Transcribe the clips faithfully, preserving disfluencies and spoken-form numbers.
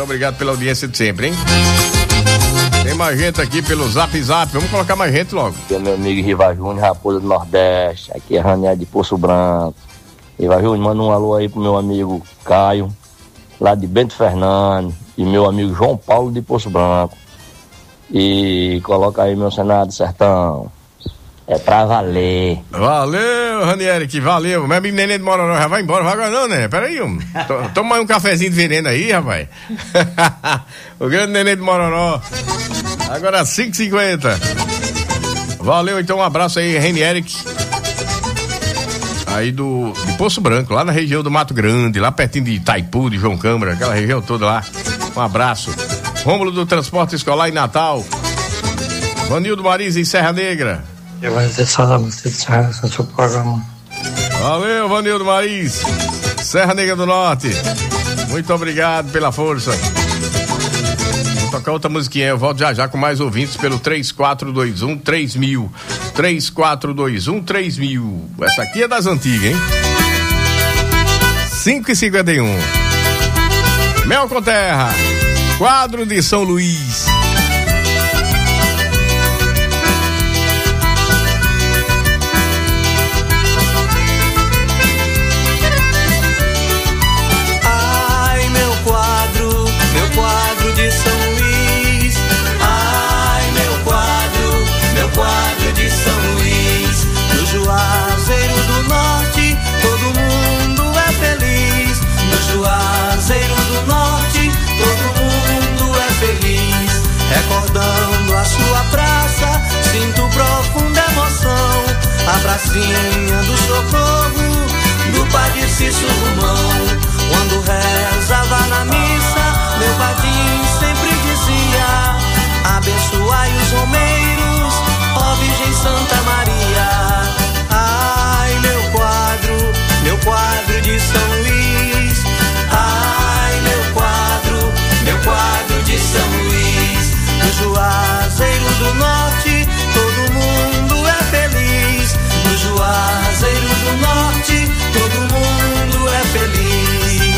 obrigado pela audiência de sempre, hein? Tem mais gente aqui pelo Zap Zap. Vamos colocar mais gente logo. Aqui é meu amigo Riva Júnior, Raposa do Nordeste. Aqui é Raniel de Poço Branco. Riva Júnior, manda um alô aí pro meu amigo Caio, lá de Bento Fernandes. E meu amigo João Paulo de Poço Branco. E coloca aí meu Senado Sertão. É pra valer. Valeu, Ranieri, que valeu. Meu amigo Nenê de Mororó já vai embora, vai agora não, né? Pera aí, um. Toma mais um cafezinho de veneno aí, rapaz. O grande Nenê de Mororó. Agora cinco e cinquenta. Valeu, então um abraço aí, Ranieri. Aí do de Poço Branco, lá na região do Mato Grande, lá pertinho de Itaipu, de João Câmara, aquela região toda lá. Um abraço. Rômulo do Transporte Escolar em Natal. Vanildo Mariz em Serra Negra. Eu vou dizer só da música de Serra no seu programa. Valeu, Vanildo Mariz. Serra Negra do Norte. Muito obrigado pela força. Vou tocar outra musiquinha. Eu volto já já com mais ouvintes pelo três quatro dois um três mil. três quatro dois um três mil. Essa aqui é das antigas, hein? cinco e cinquenta e um. Mel com Terra. Quadro de São Luís. Ai, meu quadro, meu quadro de São Luís. Ai, meu quadro, meu quadro de São Luís. No Juazeiro do Norte, todo mundo é feliz. No Juazeiro do Norte, todo mundo é feliz. Recordando a sua praça, sinto profunda emoção. A pracinha do Socorro, do Padre Cício Romão. Quando rezava na missa, meu padim sempre dizia: abençoai os romeiros, ó Virgem Santa Maria. Ai, meu quadro, meu quadro de São Luís. Ai, meu quadro, meu quadro de São Luís. No Juazeiro do Norte, todo mundo é feliz. No Juazeiro do Norte, todo mundo é feliz.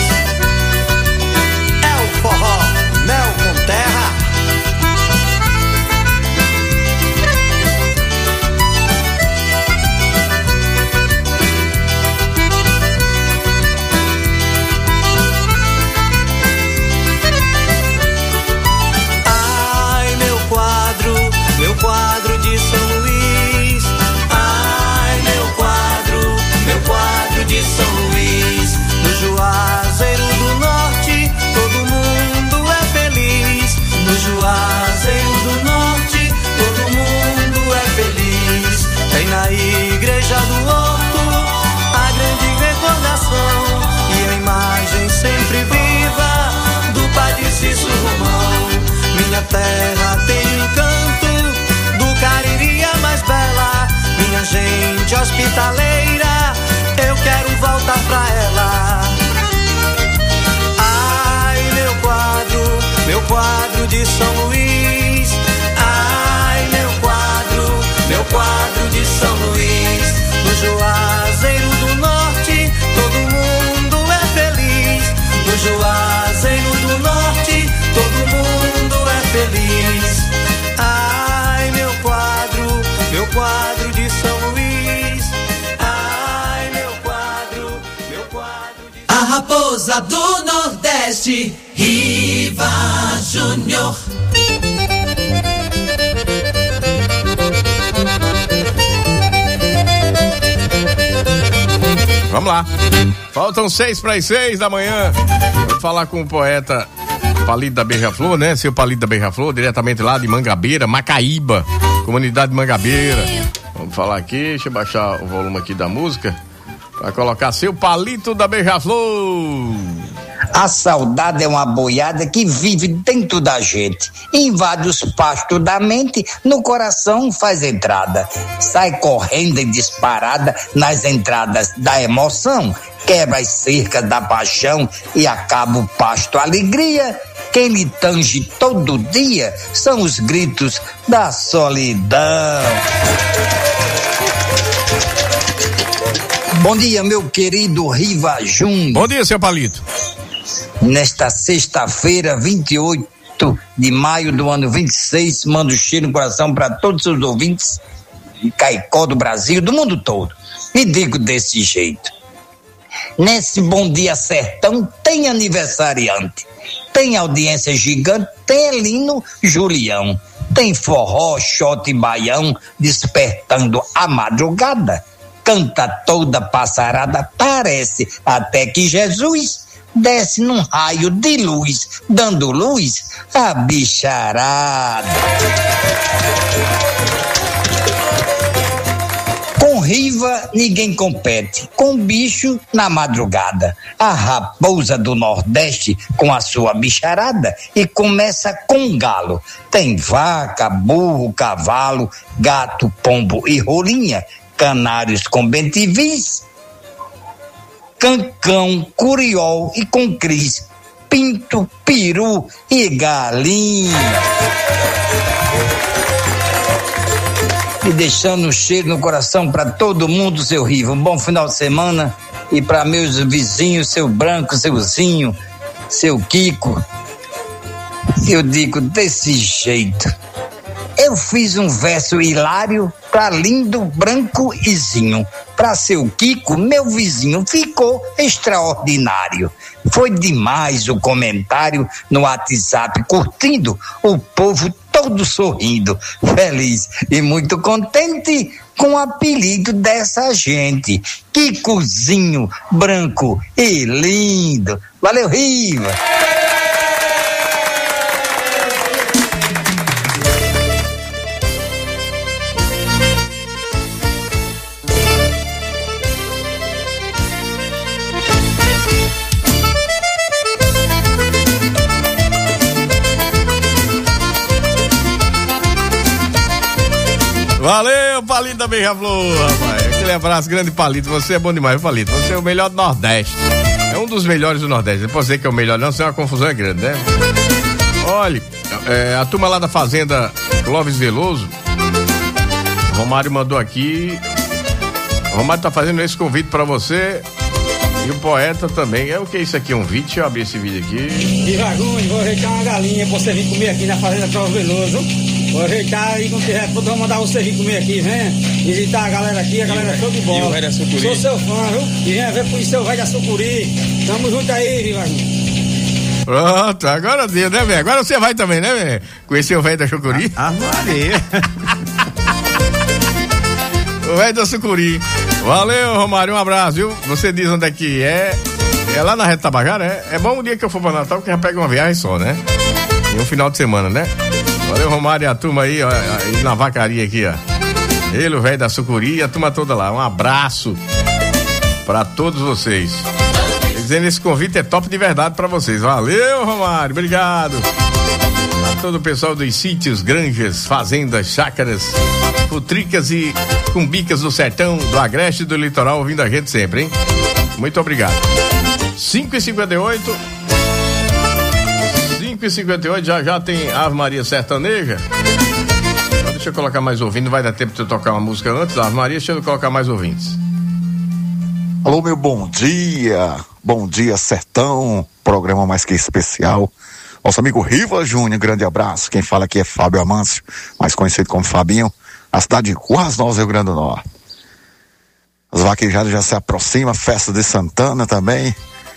É o forró, mel com terra. Ai, meu quadro, meu quadro de São Luís. Ai, meu quadro, meu quadro de São Luís. No Juazeiro do Norte, todo mundo é feliz. No Juazeiro do Norte, todo mundo é feliz. Tem na igreja do Horto a grande recordação e a imagem sempre viva do Padre Cício Romão. Minha terra tem o encanto do Cariri, a mais bela. Minha gente hospitaleira, eu quero voltar pra ela. Ai, meu quadro, meu quadro de São Luís. Ai, meu quadro, meu quadro de São Luís. No Juazeiro do Norte, todo mundo é feliz. No Juazeiro do Norte, todo mundo é feliz. Ai, meu quadro, meu quadro de São Luís. Ai, meu quadro, meu quadro de... A Raposa do Nordeste, Riva Júnior. Vamos lá. Faltam seis para as seis da manhã. Vamos falar com o poeta Palito da Beija-Flor, né? Seu Palito da Beija-Flor, diretamente lá de Mangabeira, Macaíba, comunidade de Mangabeira. Vamos falar aqui, deixa eu baixar o volume aqui da música para colocar seu Palito da Beija-Flor. A saudade é uma boiada que vive dentro da gente, invade os pastos da mente, no coração faz entrada, sai correndo em disparada nas entradas da emoção, quebra as cercas da paixão e acaba o pasto alegria. Quem lhe tange todo dia são os gritos da solidão. Bom dia, meu querido Riva Júnior. Bom dia, seu Palito. Nesta sexta-feira, vinte e oito de maio do ano vinte e seis, mando cheiro no coração para todos os ouvintes de Caicó, do Brasil, do mundo todo. E digo desse jeito: nesse Bom Dia Sertão tem aniversariante, tem audiência gigante, tem Elino Julião, tem forró, shot e baião despertando a madrugada. Canta toda passarada, parece até que Jesus desce num raio de luz, dando luz à bicharada. Com Riva ninguém compete, com bicho na madrugada. A raposa do Nordeste com a sua bicharada e começa com galo. Tem vaca, burro, cavalo, gato, pombo e rolinha, canários com bentivis, cancão, curiol e com cris, pinto, peru e galinha. E deixando um cheiro no coração para todo mundo, seu Riva. Um bom final de semana. E para meus vizinhos, seu Branco, seu Zinho, seu Kiko. Eu digo desse jeito: eu fiz um verso hilário para lindo, Branco e Zinho. Para seu Kiko, meu vizinho, ficou extraordinário. Foi demais o comentário no WhatsApp, curtindo, o povo todo sorrindo, feliz e muito contente com o apelido dessa gente. Kikozinho, branco e lindo. Valeu, Riva! Valeu, Palito da Beija-Flor, rapaz. Aquele abraço grande, Palito. Você é bom demais, Palito. Você é o melhor do Nordeste. É um dos melhores do Nordeste. Não pode dizer que é o melhor, não, senão a confusão é grande, né? Olha, é, a turma lá da Fazenda Clóvis Veloso, Romário mandou aqui. O Romário tá fazendo esse convite pra você e o poeta também. É o que é isso aqui? Um vídeo? Deixa eu abrir esse vídeo aqui. E Vagunho, vou ajeitar uma galinha pra você vir comer aqui na Fazenda Clóvis Veloso. Vou ajeitar aí quando tiver, vou mandar você vir comer aqui, venha visitar a galera aqui, a galera é show de bola. E o velho da Sucuri. Sou seu fã, viu? E venha ver por isso seu velho da Sucuri. Tamo junto aí, Vivarinho. Pronto, agora deu, né, velho? Agora você vai também, né, velho? Conhecer o velho da Sucuri? Ah, Maria. O velho da Sucuri. Valeu, Romário, um abraço, viu? Você diz onde é que é. É lá na Reta Tabajara, é? É bom o dia que eu for pra Natal, que já pega uma viagem só, né? E um final de semana, né? Valeu, Romário, e a turma aí, ó, aí na vacaria aqui, ó. Ele, o velho da Sucuri e a turma toda lá. Um abraço pra todos vocês. Dizendo, esse convite é top de verdade pra vocês. Valeu, Romário, obrigado. A todo o pessoal dos sítios, granjas, fazendas, chácaras, futricas e cumbicas do sertão, do agreste e do litoral, ouvindo a gente sempre, hein? Muito obrigado. cinco e cinquenta e oito cinco e cinquenta e oito, já já tem Ave Maria Sertaneja. Então, deixa eu colocar mais ouvintes, não vai dar tempo de eu tocar uma música antes da Ave Maria, deixa eu colocar mais ouvintes. Alô, meu bom dia, bom dia Sertão, programa mais que especial. Nosso amigo Riva Júnior, grande abraço. Quem fala aqui é Fábio Amâncio, mais conhecido como Fabinho, a cidade de Currais Novas, Rio Grande do Norte. As vaquejadas já se aproximam, festa de Santana também.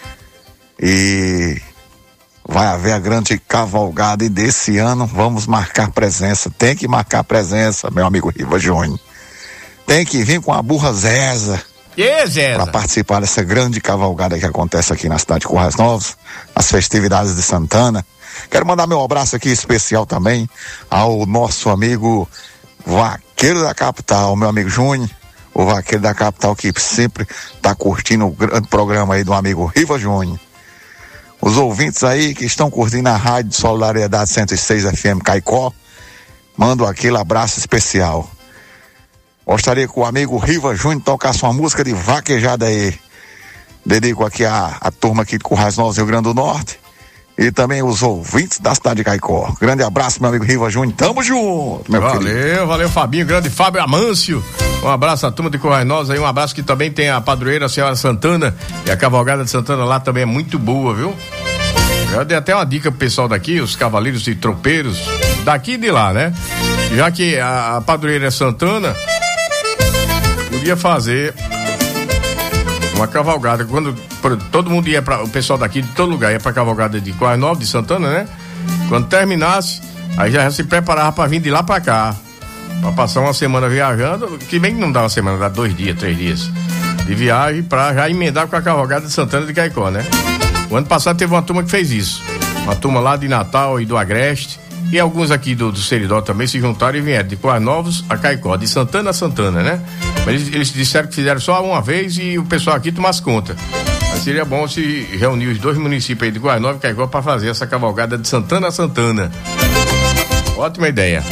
E vai haver a grande cavalgada, e desse ano vamos marcar presença. Tem que marcar presença, meu amigo Riva Júnior. Tem que vir com a burra Zeza. Que Zeza? Para participar dessa grande cavalgada que acontece aqui na cidade de Currais Novos, as festividades de Santana. Quero mandar meu abraço aqui especial também ao nosso amigo Vaqueiro da Capital, meu amigo Júnior, o Vaqueiro da Capital, que sempre está curtindo o grande programa aí do amigo Riva Júnior. Os ouvintes aí que estão curtindo a Rádio Solidariedade cento e seis F M Caicó, mando aquele abraço especial. Gostaria que o amigo Riva Júnior tocasse uma música de vaquejada aí. Dedico aqui a, a turma aqui de Currais Novos, Rio Grande do Norte, e também os ouvintes da cidade de Caicó. Grande abraço, meu amigo Riva Júnior. Tamo junto, meu valeu, querido. Valeu, valeu, Fabinho. Grande Fábio Amâncio. Um abraço à turma de Corrais Novos aí. Um abraço que também tem a padroeira, a senhora Santana. E a cavalgada de Santana lá também é muito boa, viu? Eu dei até uma dica pro pessoal daqui, os cavaleiros e tropeiros, daqui e de lá, né? Já que a, a padroeira é Santana, podia fazer uma cavalgada. Quando todo mundo ia pra, o pessoal daqui de todo lugar ia pra cavalgada de Corrais Novos, de Santana, né? Quando terminasse, aí já se preparava pra vir de lá pra cá, pra passar uma semana viajando, que bem que não dá uma semana, dá dois dias, três dias de viagem pra já emendar com a cavalgada de Santana de Caicó, né? O ano passado teve uma turma que fez isso. Uma turma lá de Natal e do Agreste. E alguns aqui do, do Seridó também se juntaram e vieram de Corrais Novos a Caicó, de Santana a Santana, né? Mas eles, eles disseram que fizeram só uma vez e o pessoal aqui tomasse conta. Mas seria bom se reunir os dois municípios aí de Corrais Novos e Caicó para fazer essa cavalgada de Santana a Santana. Ótima ideia.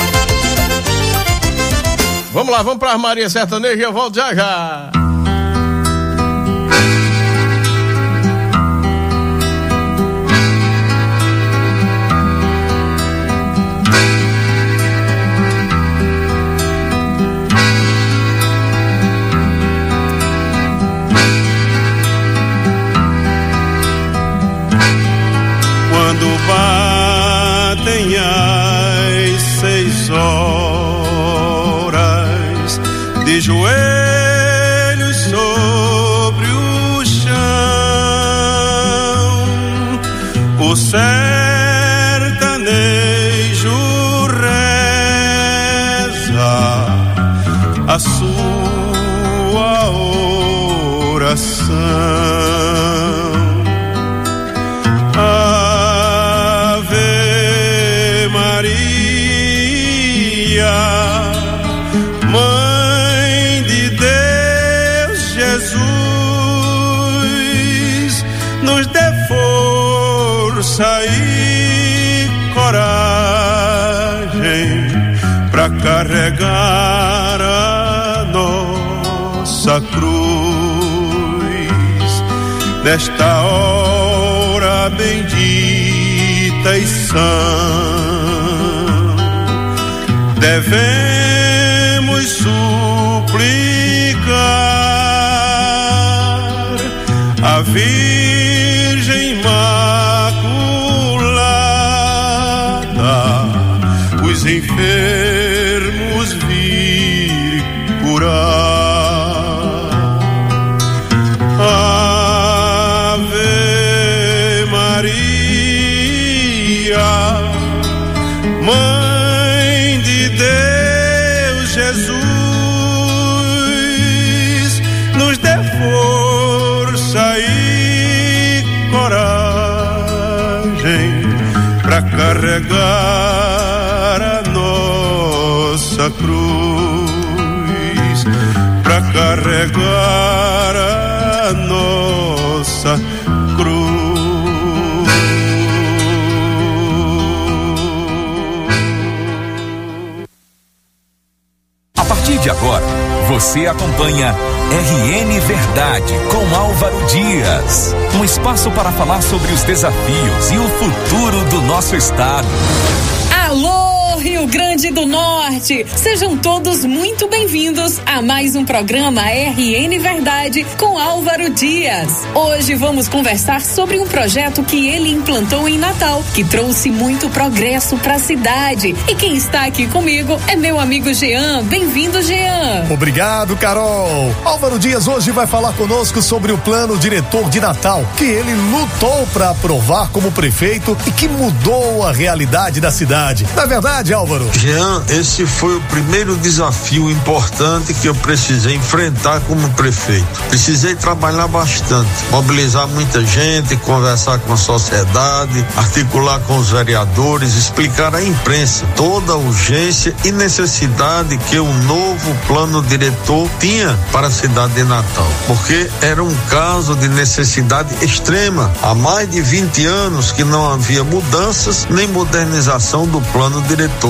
Vamos lá, vamos pra Armaria Sertaneja e eu volto já já. Quando batem as seis horas, de joelhos sobre o chão, o sertanejo reza a sua oração. Mãe de Deus, Jesus, nos dê força e coragem pra carregar a nossa cruz nesta hora bendita e sã. Devemos suplicar a Virgem Imaculada, os enfermos vir curar. Ave Maria, Mãe Deus, Jesus, nos dê força e coragem pra carregar a nossa cruz, pra carregar a nossa cruz. A partir de agora, você acompanha R N Verdade com Álvaro Dias. Um espaço para falar sobre os desafios e o futuro do nosso estado. Alô, Rio Grande do Norte! Sejam todos muito bem-vindos a mais um programa R N Verdade com Álvaro Dias. Hoje vamos conversar sobre um projeto que ele implantou em Natal, que trouxe muito progresso para a cidade. E quem está aqui comigo é meu amigo Jean. Bem-vindo, Jean! Obrigado, Carol! Álvaro Dias hoje vai falar conosco sobre o plano diretor de Natal, que ele lutou para aprovar como prefeito e que mudou a realidade da cidade. Na verdade, Álvaro? Jean, esse foi o primeiro desafio importante que eu precisei enfrentar como prefeito. Precisei trabalhar bastante, mobilizar muita gente, conversar com a sociedade, articular com os vereadores, explicar à imprensa toda a urgência e necessidade que o novo plano diretor tinha para a cidade de Natal, porque era um caso de necessidade extrema. Há mais de vinte anos que não havia mudanças nem modernização do plano diretor.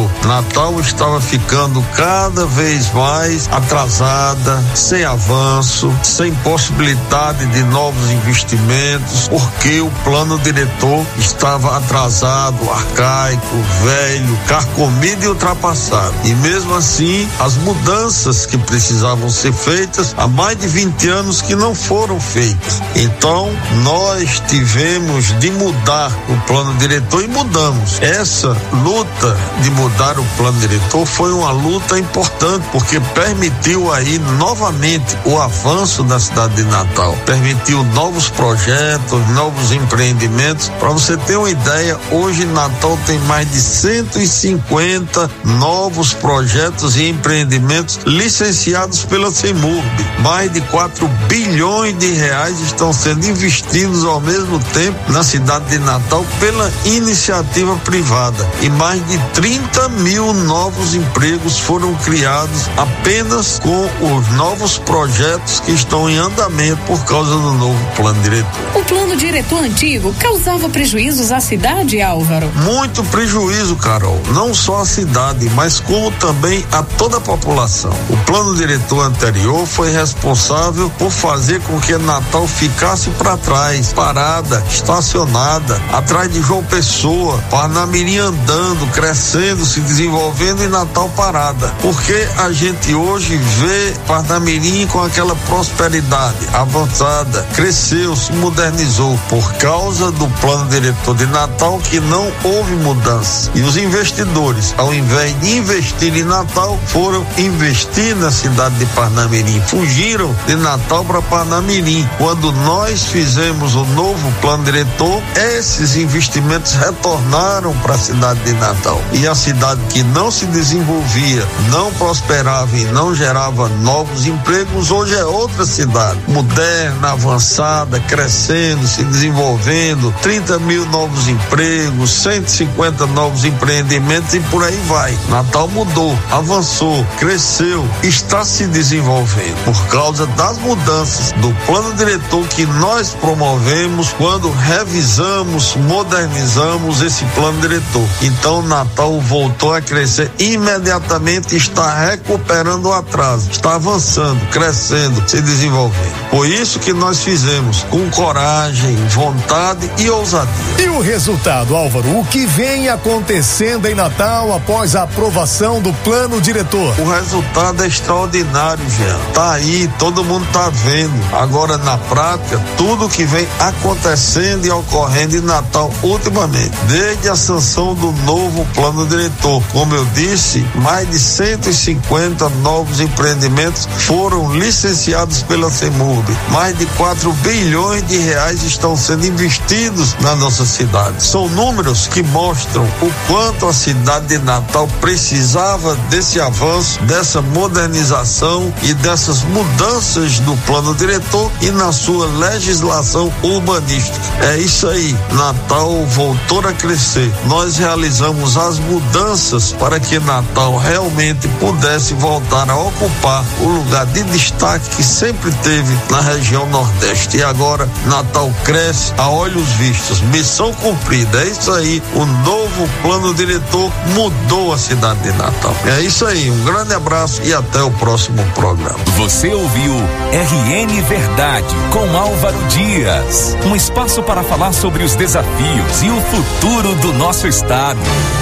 diretor. Natal estava ficando cada vez mais atrasada, sem avanço, sem possibilidade de novos investimentos, porque o plano diretor estava atrasado, arcaico, velho, carcomido e ultrapassado. E mesmo assim, as mudanças que precisavam ser feitas há mais de vinte anos que não foram feitas. Então, nós tivemos de mudar o plano diretor e mudamos. Essa luta de mudar o plano diretor foi uma luta importante, porque permitiu aí novamente o avanço da cidade de Natal, permitiu novos projetos, novos empreendimentos. Para você ter uma ideia, hoje Natal tem mais de cento e cinquenta novos projetos e empreendimentos licenciados pela CEMURB. Mais de quatro bilhões de reais estão sendo investidos ao mesmo tempo na cidade de Natal pela iniciativa privada, e mais de trinta mil novos empregos foram criados apenas com os novos projetos que estão em andamento por causa do novo plano diretor. O plano diretor antigo causava prejuízos à cidade, Álvaro? Muito prejuízo, Carol, não só à cidade, mas como também a toda a população. O plano diretor anterior foi responsável por fazer com que Natal ficasse para trás, parada, estacionada, atrás de João Pessoa, Parnamirim andando, crescendo, se desenvolvendo, e Natal parada. Porque a gente hoje vê Parnamirim com aquela prosperidade avançada, cresceu, se modernizou por causa do plano diretor de Natal, que não houve mudança. E os investidores, ao invés de investir em Natal, foram investir na cidade de Parnamirim, fugiram de Natal para Parnamirim. Quando nós fizemos o novo plano diretor, esses investimentos retornaram para a cidade de Natal, e a cidade que não se desenvolvia, não prosperava e não gerava novos empregos, hoje é outra cidade, moderna, avançada, crescendo, se desenvolvendo, trinta mil novos empregos, cento e cinquenta novos empreendimentos, e por aí vai. Natal mudou, avançou, cresceu, está se desenvolvendo por causa das mudanças do plano diretor que nós promovemos quando revisamos, modernizamos esse plano diretor. Então Natal voltou a crescer imediatamente, está recuperando o atraso, está avançando, crescendo, se desenvolvendo. Por isso que nós fizemos com coragem, vontade e ousadia. E o resultado, Álvaro, o que vem acontecendo em Natal após a aprovação do plano diretor? O resultado é extraordinário, Jean. Tá aí, todo mundo tá vendo. Agora, na prática, tudo que vem acontecendo e ocorrendo em Natal ultimamente, desde a sanção do novo plano diretor, como eu disse, mais de cento e cinquenta novos empreendimentos foram licenciados pela CEMURB. Mais de quatro bilhões de reais estão sendo investidos na nossa cidade. São números que mostram o quanto a cidade de Natal precisava desse avanço, dessa modernização e dessas mudanças do plano diretor e na sua legislação urbanística. É isso aí, Natal voltou a crescer. Nós realizamos as mudanças para que Natal realmente pudesse voltar a ocupar o lugar de destaque que sempre teve na região Nordeste. E agora Natal cresce a olhos vistos. Missão cumprida. É isso aí. O novo plano diretor mudou a cidade de Natal. É isso aí. Um grande abraço e até o próximo programa. Você ouviu R N Verdade com Álvaro Dias. Um espaço para falar sobre os desafios e o futuro do nosso estado.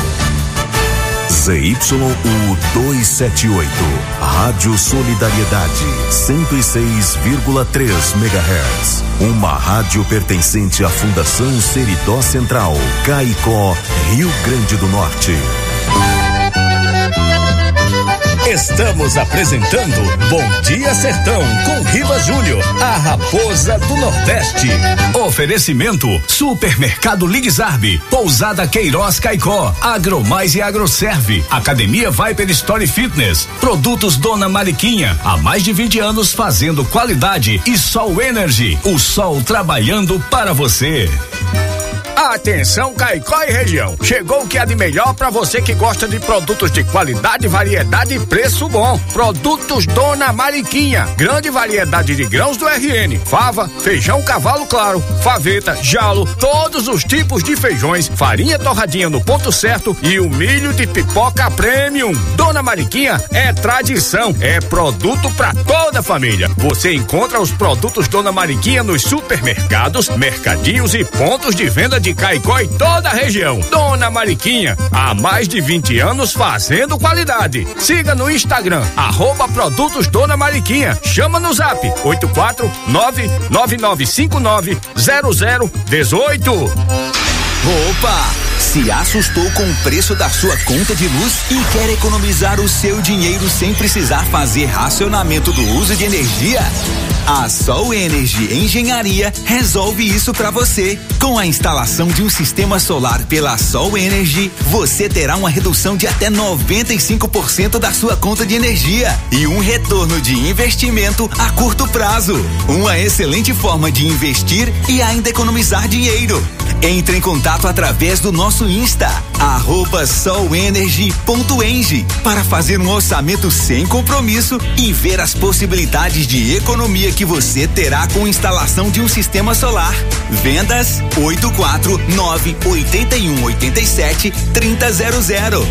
Z Y U duzentos e setenta e oito, Rádio Solidariedade, cento e seis vírgula três megahertz. Uma rádio pertencente à Fundação Seridó Central, Caicó, Rio Grande do Norte. Estamos apresentando Bom Dia Sertão com Riva Júnior, a raposa do Nordeste. Oferecimento Supermercado Ligzarb, Pousada Queiroz Caicó, Agromais e Agroserve, Academia Viper Story Fitness, Produtos Dona Mariquinha, há mais de vinte anos fazendo qualidade, e Sol Energy, o sol trabalhando para você. Atenção, Caicó e região. Chegou o que há de melhor para você que gosta de produtos de qualidade, variedade e preço bom. Produtos Dona Mariquinha. Grande variedade de grãos do R N. Fava, feijão cavalo claro, faveta, jalo, todos os tipos de feijões, farinha torradinha no ponto certo e o milho de pipoca premium. Dona Mariquinha é tradição, é produto para toda a família. Você encontra os produtos Dona Mariquinha nos supermercados, mercadinhos e pontos de venda de Caicó e toda a região. Dona Mariquinha, há mais de vinte anos fazendo qualidade. Siga no Instagram, arroba produtos Dona Mariquinha. Chama no zap oito quatro nove nove nove cinco nove zero zero um oito. Opa! Se assustou com o preço da sua conta de luz e quer economizar o seu dinheiro sem precisar fazer racionamento do uso de energia? A Sol Energy Engenharia resolve isso para você. Com a instalação de um sistema solar pela Sol Energy, você terá uma redução de até noventa e cinco por cento da sua conta de energia e um retorno de investimento a curto prazo. Uma excelente forma de investir e ainda economizar dinheiro. Entre em contato através do nosso Insta, arroba solenergy ponto eng, para fazer um orçamento sem compromisso e ver as possibilidades de economia que você terá com a instalação de um sistema solar. Vendas oito quatro nove oito um oito sete três zero zero.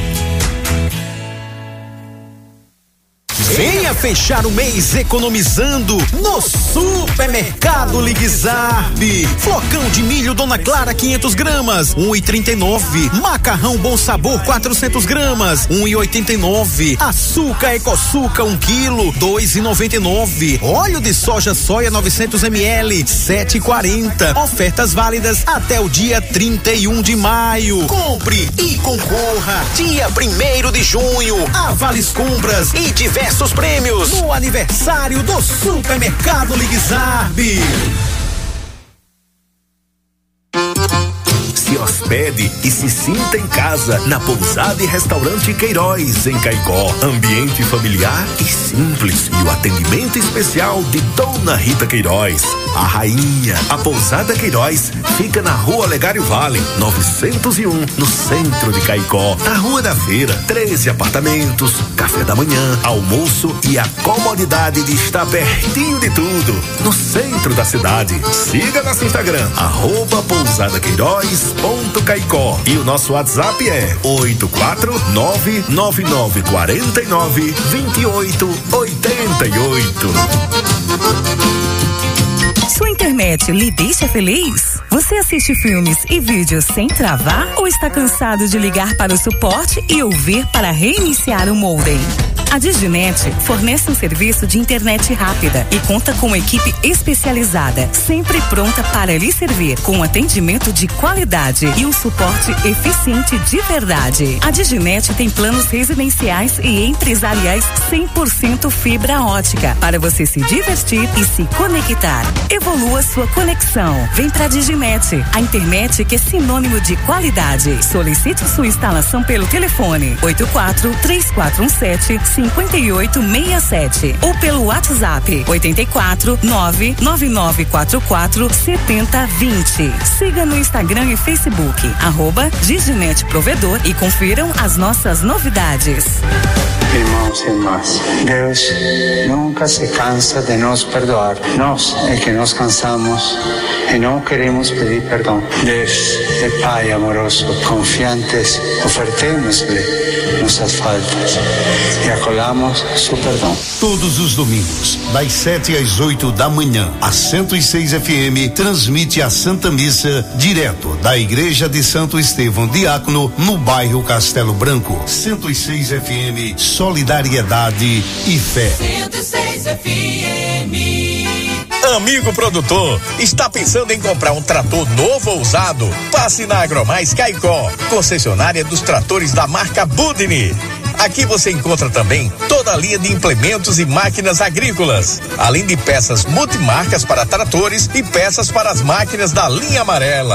Venha fechar o mês economizando no Supermercado Ligue Zarp. Flocão de milho Dona Clara quinhentos gramas, um e trinta e nove. Macarrão Bom Sabor quatrocentos gramas, um e oitenta e nove. Açúcar Ecoçuca um quilo, dois e noventa e nove. Óleo de soja soia novecentos mililitros, sete e quarenta. Ofertas válidas até o dia trinta e um de maio. Compre e concorra. Dia primeiro de junho. A Vales Compras e diversos prêmios no aniversário do Supermercado Ligue Zarp. Se hospede e se sinta em casa na Pousada e Restaurante Queiroz, em Caicó. Ambiente familiar e simples e o atendimento especial de Dona Rita Queiroz, a rainha. A Pousada Queiroz fica na Rua Olegário Vale, novecentos e um, no centro de Caicó. Na Rua da Feira, treze apartamentos, café da manhã, almoço e a comodidade de estar pertinho de tudo, no centro da cidade. Siga nosso Instagram, arroba Pousada Queiroz ponto Caicó, e o nosso WhatsApp é oito quatro nove nove nove quatro nove dois oito oito oito. Sua internet lhe deixa feliz? Você assiste filmes e vídeos sem travar ou está cansado de ligar para o suporte e ouvir para reiniciar o modem? A Diginet fornece um serviço de internet rápida e conta com uma equipe especializada, sempre pronta para lhe servir, com atendimento de qualidade e um suporte eficiente de verdade. A Diginet tem planos residenciais e empresariais cem por cento fibra ótica, para você se divertir e se conectar. Evolua sua conexão. Vem pra Diginet, a internet que é sinônimo de qualidade. Solicite sua instalação pelo telefone oito quatro três quatro um sete cinco oito seis sete ou pelo WhatsApp oito quatro nove nove nove quatro quatro sete zero dois zero. Siga no Instagram e Facebook, arroba Diginet Provedor, e confiram as nossas novidades. Irmãos e irmãs, Deus nunca se cansa de nos perdoar. Nós é que nos cansamos e não queremos pedir perdão. Deus é Pai amoroso, confiantes, ofertemos-lhe nossas faltas e acolhamos seu perdão. Todos os domingos, das sete às oito da manhã, a cento e seis F M transmite a Santa Missa direto da Igreja de Santo Estevão Diácono, no bairro Castelo Branco. cento e seis F M, solidariedade e fé. cento e seis F M. Amigo produtor, está pensando em comprar um trator novo ou usado? Passe na Agromais Caicó, concessionária dos tratores da marca Budni. Aqui você encontra também toda a linha de implementos e máquinas agrícolas, além de peças multimarcas para tratores e peças para as máquinas da linha amarela.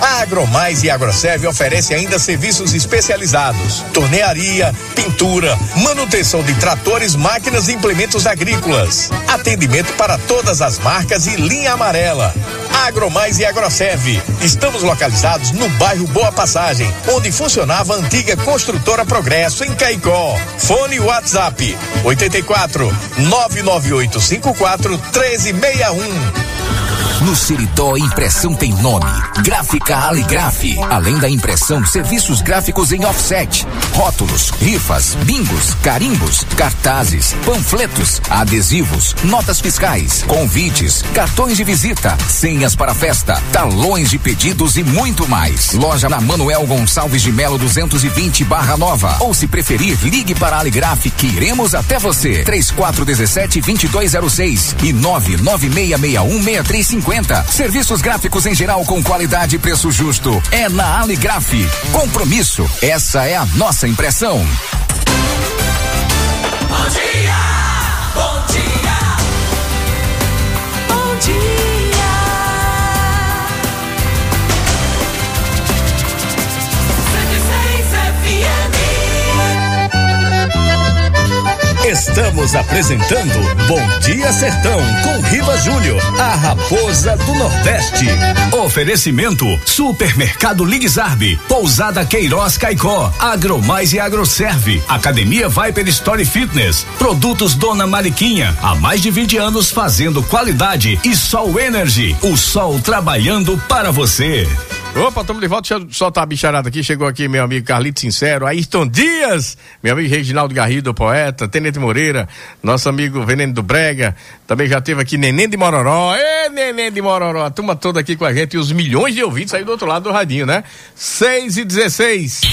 A Agromais e Agroserve oferece ainda serviços especializados: tornearia, pintura, manutenção de tratores, máquinas e implementos agrícolas. Atendimento para todas as marcas e linha amarela. Agromais e Agroserve. Estamos localizados no bairro Boa Passagem, onde funcionava a antiga construtora Progresso, em Caicó. Fone WhatsApp oitenta e quatro, nove nove oito cinco quatro, um três seis um. No Seridó, impressão tem nome: Gráfica Aligraf. Além da impressão, serviços gráficos em offset, rótulos, rifas, bingos, carimbos, cartazes, panfletos, adesivos, notas fiscais, convites, cartões de visita, senhas para festa, talões de pedidos e muito mais. Loja na Manuel Gonçalves de Melo duzentos e vinte Barra Nova. Ou, se preferir, ligue para a Aligraf que iremos até você. três quatro um sete, dois dois zero seis e nove nove seis seis um, seis três cinco zero. Serviços gráficos em geral com qualidade e preço justo. É na Aligraf. Compromisso. Essa é a nossa impressão. Bom dia, bom dia, bom dia. cento e seis F M. Estamos apresentando Bom Dia Sertão com Riva Júnior, a raposa do Nordeste. Oferecimento: Supermercado Ligzarb, Pousada Queiroz Caicó, Agromais e Agroserve, Academia Viper Story Fitness, Produtos Dona Mariquinha, há mais de vinte anos fazendo qualidade, e Sol Energy, o sol trabalhando para você. Opa, estamos de volta, deixa eu soltar a bicharada aqui. Chegou aqui meu amigo Carlito Sincero, Ayrton Dias, meu amigo Reginaldo Garrido, poeta, Tenente Moreira, nosso amigo Veneno do Brega, também já teve aqui Neném de Mororó. Ê, Neném de Mororó, a turma toda aqui com a gente e os milhões de ouvintes aí do outro lado do radinho, né? seis e dezesseis.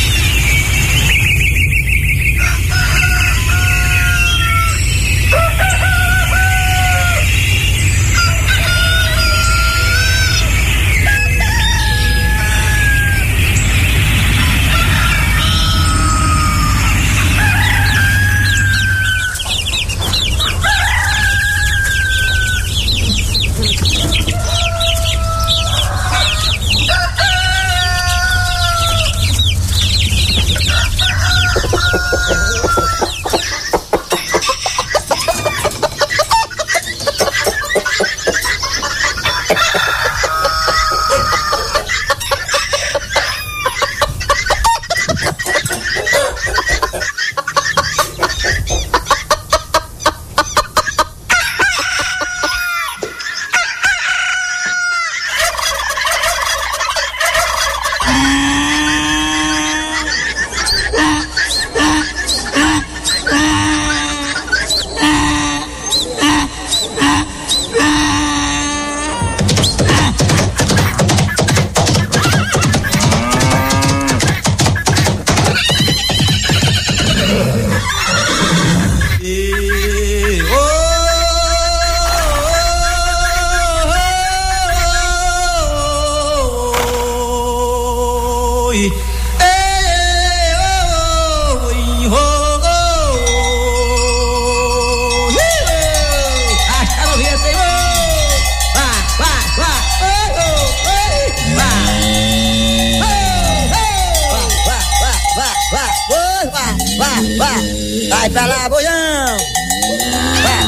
Vai pra lá, boião! Vai!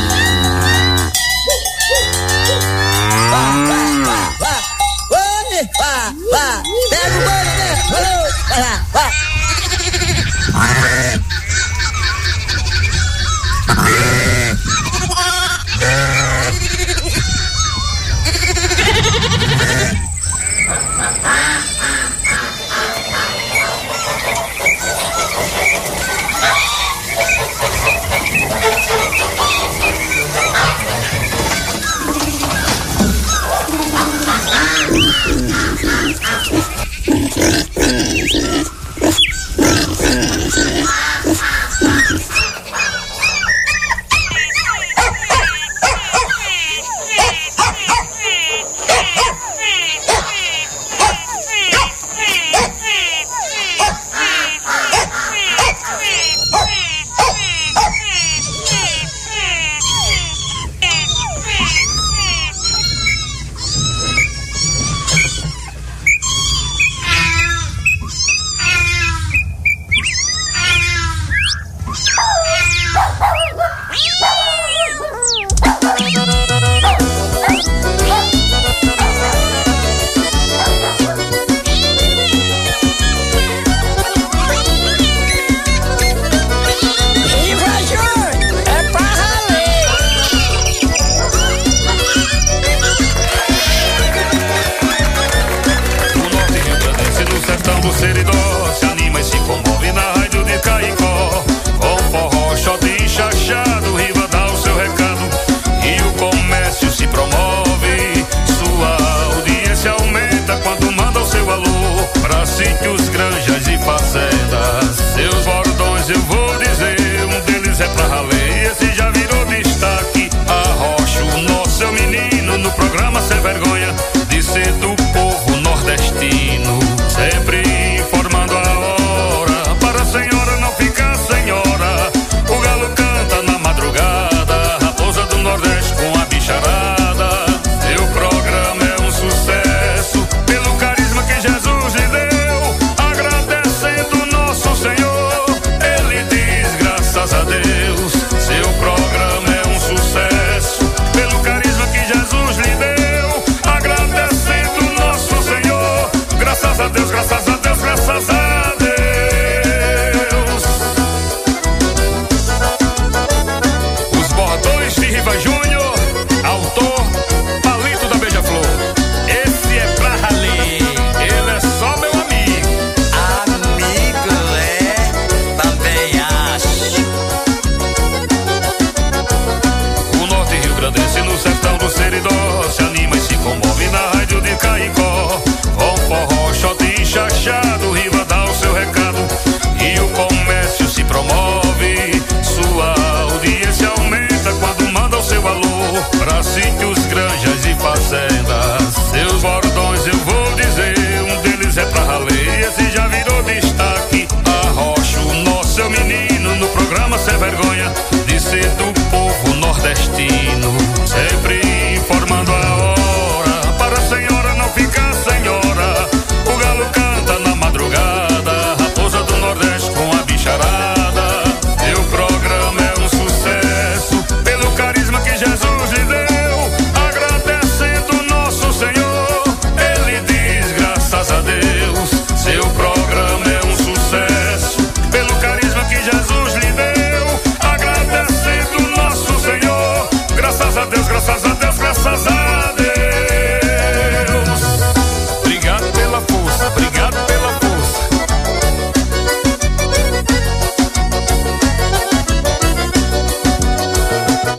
Vai, vai, vai, vai! Oi! Vai, vai! Pega o boi, né? Vai lá, vai!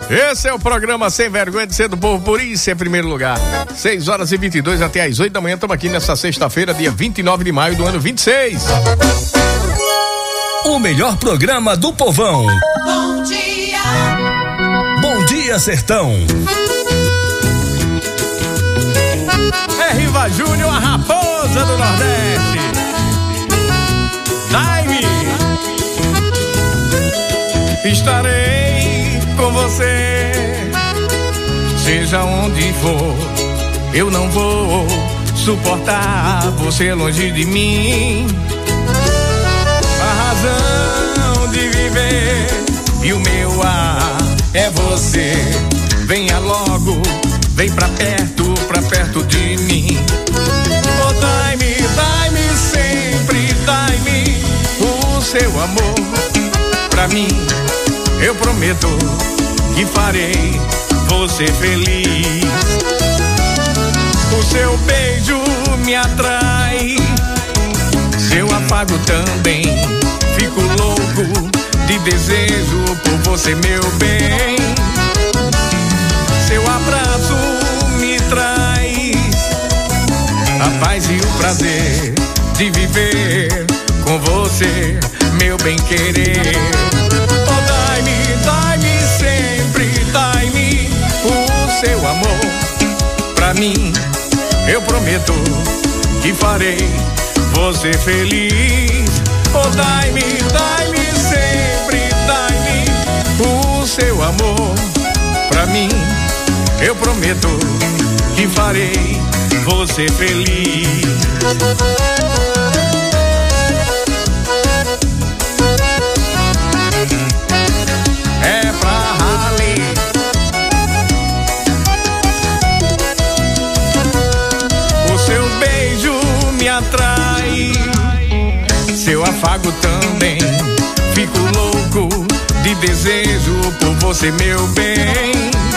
Esse é o programa Sem Vergonha de Ser do Povo, por isso é primeiro lugar. seis horas e vinte e dois até as oito da manhã, estamos aqui nessa sexta-feira, dia vinte e nove de maio do ano vinte e seis. O melhor programa do povão. Bom dia. Bom dia, Sertão. É Riva Júnior, a raposa do Nordeste. Daime. Estarei com você, seja onde for, eu não vou suportar você longe de mim. A razão de viver e o meu ar é você. Venha logo, vem pra perto, pra perto de mim. Oh, dai-me, dai-me sempre, dai-me o seu amor pra mim. Eu prometo que farei você feliz. O seu beijo me atrai, seu afago também. Fico louco de desejo por você, meu bem. Seu abraço me traz a paz e o prazer de viver com você, meu bem querer. Dai-me sempre, dai-me o seu amor pra mim. Eu prometo que farei você feliz. Oh, dai-me, dai-me sempre, dai-me o seu amor pra mim. Eu prometo que farei você feliz. É pra Rally. O seu beijo me atrai, seu afago também. Fico louco de desejo por você, meu bem.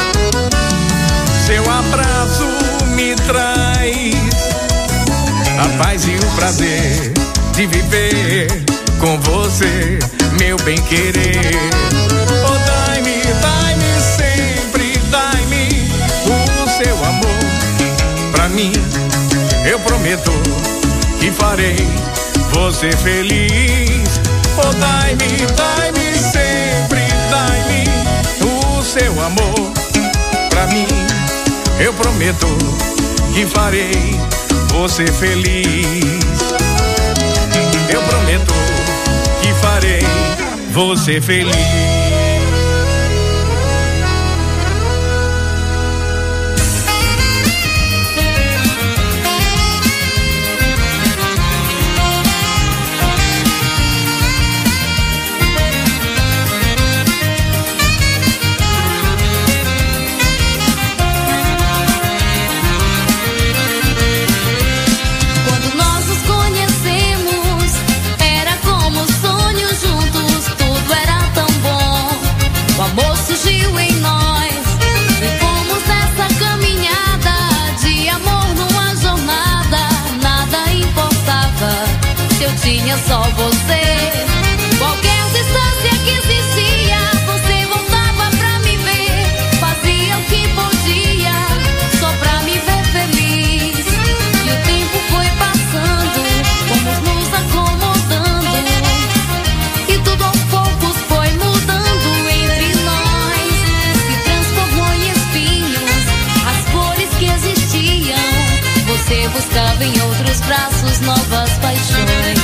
Seu abraço me traz a paz e o prazer de viver com você, meu bem querer. Oh, dai-me, dai-me sempre, dai-me o seu amor pra mim. Eu prometo que farei você feliz. Oh, dai-me, dai-me sempre, dai-me o seu amor pra mim. Eu prometo que farei você feliz. Eu prometo que farei você feliz. Quando nós nos conhecemos, era como sonhos juntos, tudo era tão bom. O amor surgiu em nós e fomos nessa caminhada de amor numa jornada. Nada importava se eu tinha só você. Qualquer distância que existia, você voltava pra me ver. Fazia o que podia só pra me ver feliz. E o tempo foi passando, fomos nos acomodando, e tudo aos poucos foi mudando entre nós. Se transformou em espinhos as flores que existiam. Você buscava em outros braços novas paixões.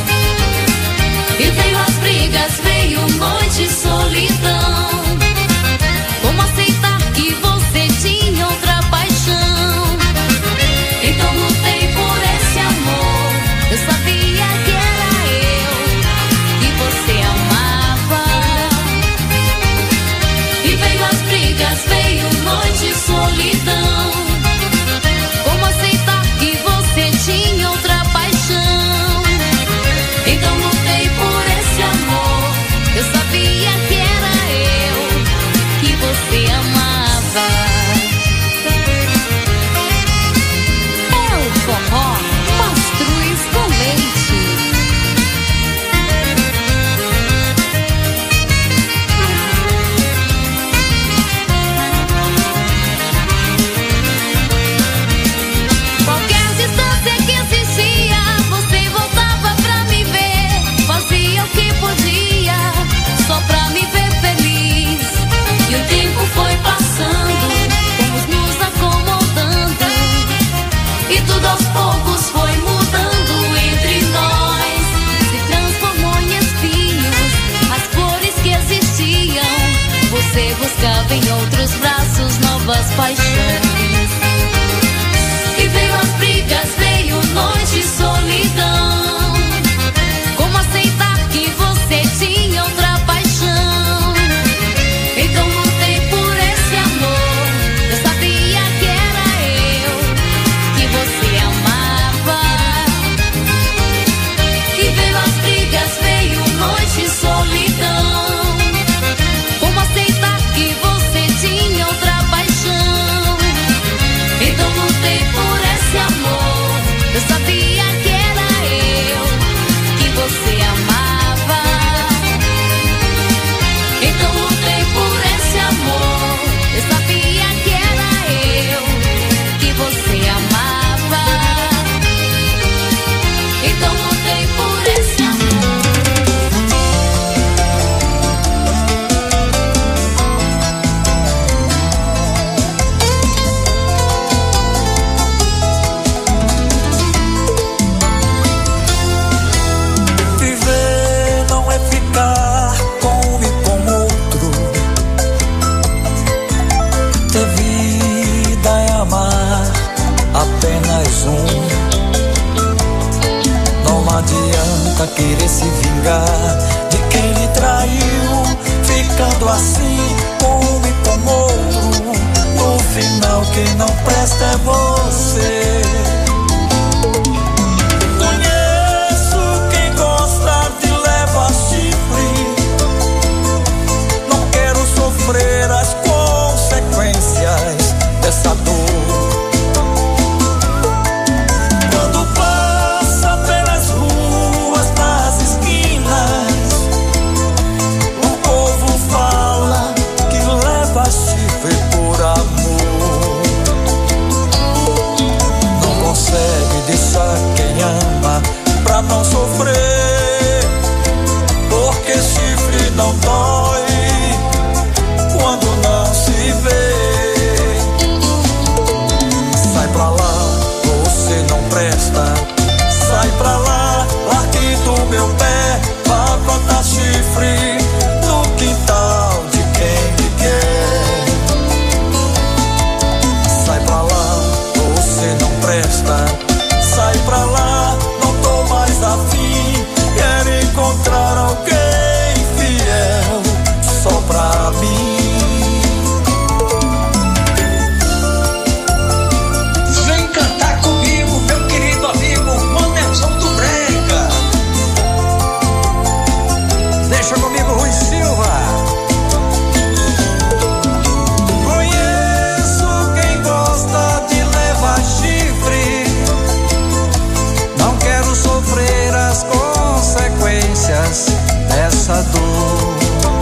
E veio as brigas, veio noite e solidão. Como aceitar que você tinha outra paixão? Então lutei por esse amor. Eu sabia que era eu que você amava. E veio as brigas, veio noite e solidão. Como aceitar que você tinha outra paixão? Então lutei por esse amor. Eu sabia que era eu que você amava. É o forró Mastruz com leite. das paixões. E veio as brigas, veio noite e solidão. Como aceitar que você tinha outra paixão? Então lutei por esse amor. Eu sabia que era eu que você amava. E veio as brigas, veio noite e solidão. Como aceitar que você tinha outra paixão? Então lutei por esse amor. Eu sabia que era eu que você amava. Então lutei por esse amor. Eu sabia que era eu que você amava. Então lutei por esse amor. Viver não é ficar com um e com outro. Ter vida é amar apenas um. Não adianta querer se vingar de quem lhe traiu, ficando assim com um e com outro. No final quem não presta é você. Conheço quem gosta de levar chifre. Não quero sofrer as consequências dessa dor. Quando passa pelas ruas, nas esquinas, o povo fala que leva chifre por amor. Não consegue deixar quem ama pra não sofrer, porque chifre não dói quando não se vê. Sai pra lá, você não presta. Sai pra lá, largue do meu pé. Vá plantar chifre no quintal de quem lhe quer. Sai pra lá, você não presta. Sai pra lá, não tô mais afim. Quero encontrar alguém fiel só pra mim. Vem cantar comigo, meu querido amigo Manelzão do Brega. Deixa comigo, Rui Silva. Conheço quem gosta de levar chifre. Não quero sofrer as consequências dessa dor.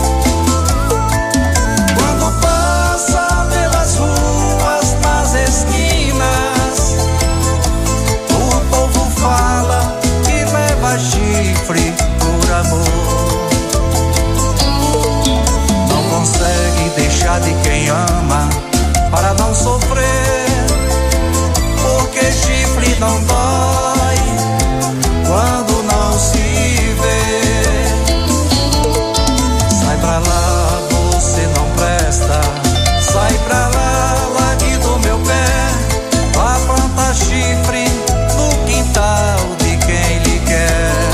Quando passa pelas ruas, nas esquinas, o povo fala que leva chifre por amor. Não consegue deixar de quem ama para não sofrer, porque chifre não dói quando não se vê. Sai pra lá, você não presta. Sai pra lá, largue do meu pé. Vá plantar chifre no quintal de quem lhe quer.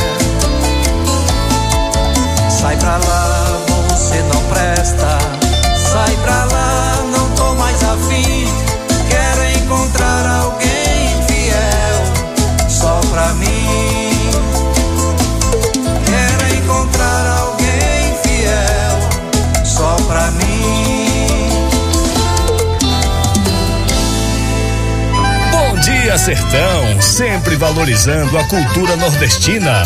Sai pra lá, você não presta. Sai pra lá, não tô mais afim. Quero encontrar alguém fiel só pra mim. Quero encontrar alguém fiel só pra mim. Bom dia, Sertão, sempre valorizando a cultura nordestina.